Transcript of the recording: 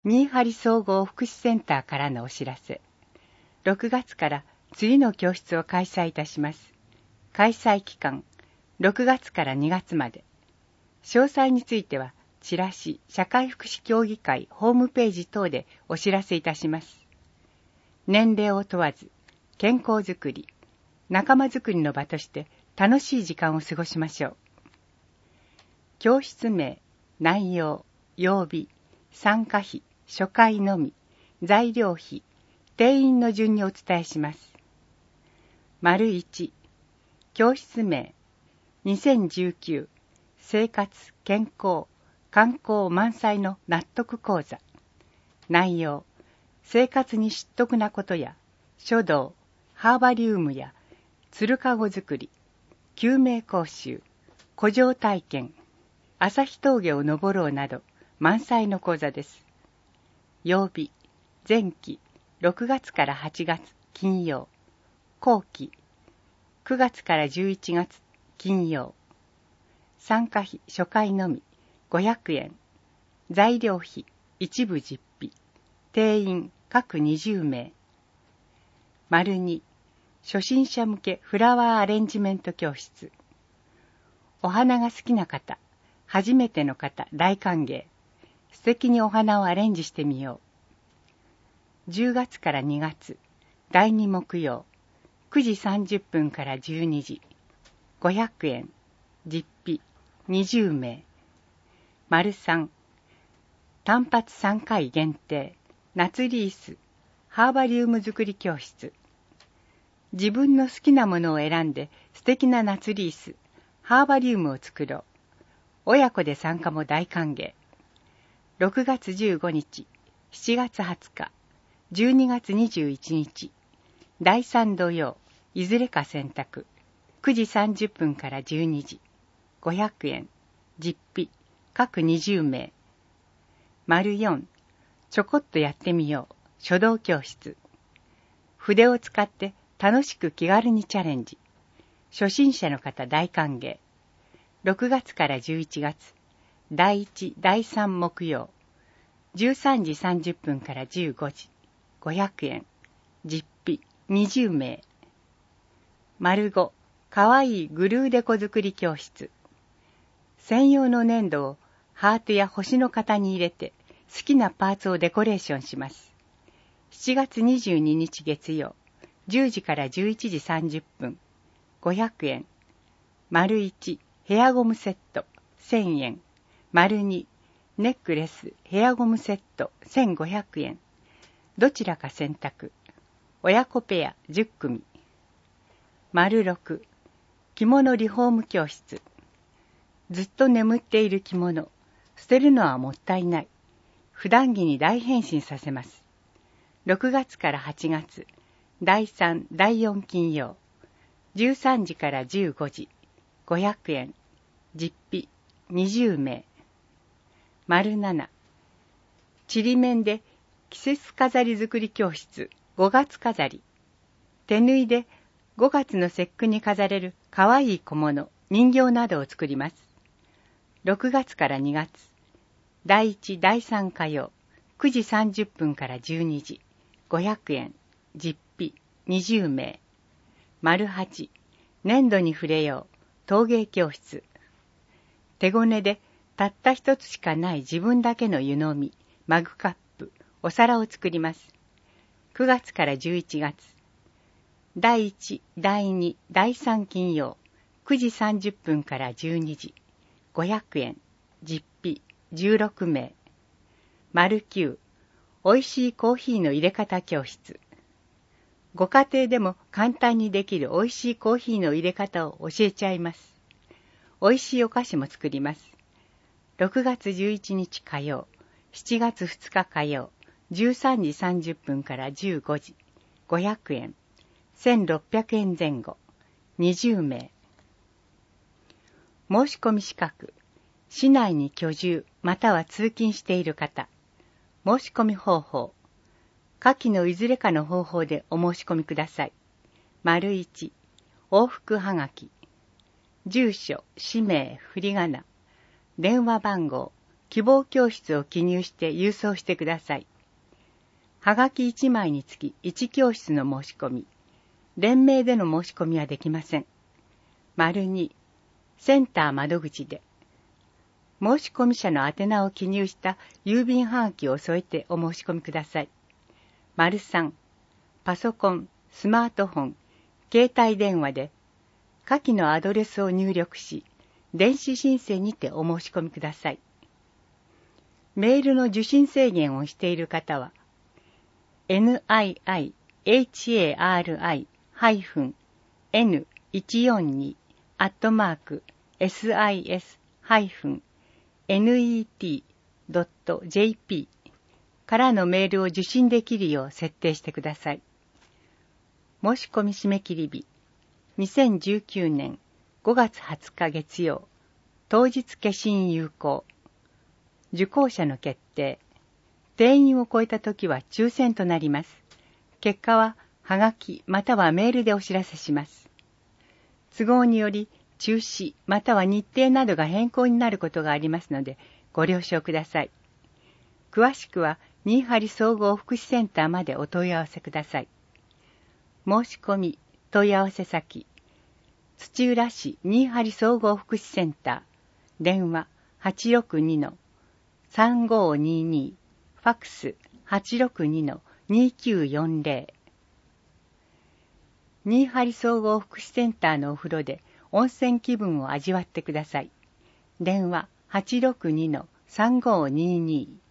新張総合福祉センターからのお知らせ。6月から次の教室を開催いたします。開催期間、6月から2月まで。詳細については、チラシ、社会福祉協議会ホームページ等でお知らせいたします。年齢を問わず、健康づくり、仲間づくりの場として楽しい時間を過ごしましょう。教室名、内容、曜日、参加費、初回のみ、材料費、定員の順にお伝えします。丸1、教室名、2019、生活、健康、観光満載の納得講座。内容、生活に知得なことや、書道、ハーバリウムや、鶴かご作り、救命講習、古城体験、朝日峠を登ろうなど、満載の講座です。曜日、前期、6月から8月、金曜。後期、9月から11月、金曜。参加費、初回のみ、500円。材料費、一部実費。定員、各20名。丸2、初心者向けフラワーアレンジメント教室。お花が好きな方、初めての方、大歓迎。素敵にお花をアレンジしてみよう。10月から2月、第2木曜、9時30分から12時。500円。実費、20名。丸3、単発3回限定、夏リース、ハーバリウム作り教室。自分の好きなものを選んで素敵な夏リース、ハーバリウムを作ろう。親子で参加も大歓迎。6月15日、7月20日、12月21日、第3土曜、いずれか選択。9時30分から12時。500円。実費。各20名。丸4。ちょこっとやってみよう。書道教室。筆を使って楽しく気軽にチャレンジ。初心者の方大歓迎。6月から11月。第1、第3木曜。13時30分から15時。500円。実費。20名。丸5。かわいいグルーデコ作り教室。専用の粘土をハートや星の型に入れて好きなパーツをデコレーションします。7月22日月曜、10時から11時30分。500円。丸1、ヘアゴムセット、1000円。丸2、ネックレス、ヘアゴムセット、1500円。どちらか選択。親子ペア10組。丸6、着物リフォーム教室。ずっと眠っている着物、捨てるのはもったいない。普段着に大変身させます。6月から8月、第3、第4金曜、13時から15時、500円。実費、20名。丸7、ちりめんで季節飾り作り教室、5月飾り。手縫いで5月の節句に飾れるかわいい小物、人形などを作ります。6月から2月、第1、第3火曜、9時30分から12時、500円。実費、20名。丸8、粘土に触れよう、陶芸教室。手ごねでたった一つしかない自分だけの湯飲み、マグカップ、お皿を作ります。9月から11月、第1、第2、第3金曜、9時30分から12時、500円。実費、16名。丸9、おいしいコーヒーの入れ方教室。ご家庭でも簡単にできるおいしいコーヒーの入れ方を教えちゃいます。おいしいお菓子も作ります。6月11日火曜、7月2日火曜、13時30分から15時、500円。1600円前後。20名。申し込み資格。市内に居住または通勤している方。申し込み方法。下記のいずれかの方法でお申し込みください。丸1、往復はがき。住所、氏名、振り仮名。電話番号希望教室を記入して郵送してください。はがき1枚につき1教室の申し込み。連名での申し込みはできません。2、センター窓口で。申し込み者の宛名を記入した郵便はがきを添えてお申し込みください。3、パソコン、スマートフォン、携帯電話で、下記のアドレスを入力し、電子申請にてお申し込みください。メールの受信制限をしている方は、niihi-140-sis-net.jp からのメールを受信できるよう設定してください。申し込み締め切り日、2019年5月20日月曜、当日消印有効。受講者の決定。定員を超えたときは抽選となります。結果は、はがきまたはメールでお知らせします。都合により、中止または日程などが変更になることがありますので、ご了承ください。詳しくは、新張総合福祉センターまでお問い合わせください。申し込み、問い合わせ先、土浦市新張総合福祉センター、電話 862-3522、ファックス 862-2940。新張総合福祉センターのお風呂で温泉気分を味わってください。電話 862-3522。